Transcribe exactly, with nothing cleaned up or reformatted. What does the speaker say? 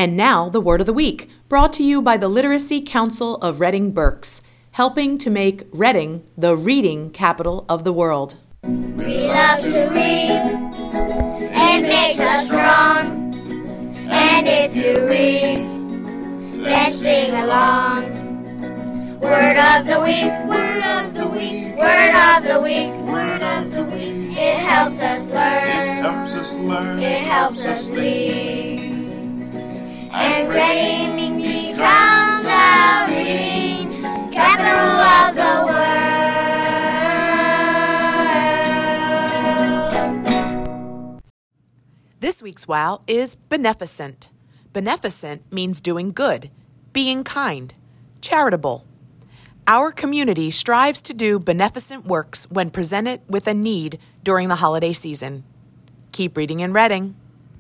And now, the Word of the Week, brought to you by the Literacy Council of Reading Berks, helping to make Reading the reading capital of the world. We love to read. It makes us strong. And if you read, let's sing along. Word of the week, word of the week, word of the week, word of the week. It helps us learn. It helps us learn. It helps us lead. And Reading becomes the reading capital of the world. This week's wow is beneficent. Beneficent means doing good, being kind, charitable. Our community strives to do beneficent works when presented with a need during the holiday season. Keep reading in Reading.